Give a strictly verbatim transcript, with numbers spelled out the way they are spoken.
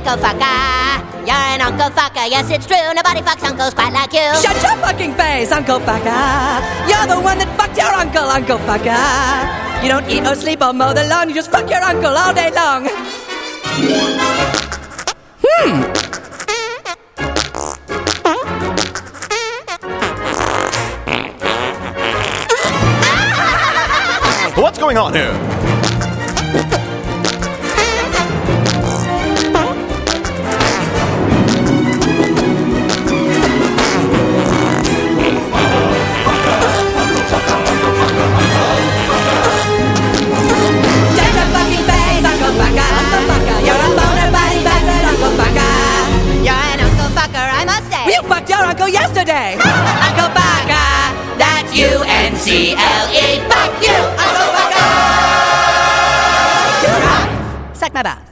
Uncle Fucker. You're an Uncle Fucker, yes it's true. Nobody fucks uncles quite like you. Shut your fucking face, Uncle Fucker. You're the one that fucked your uncle, Uncle Fucker. You don't eat or sleep or mow the lawn, you just fuck your uncle all day long. Hmm. What's going on here? Uncle yesterday. Uncle Fucker, that's U N C L E. Fuck you, Uncle Fucker. Suck my balls.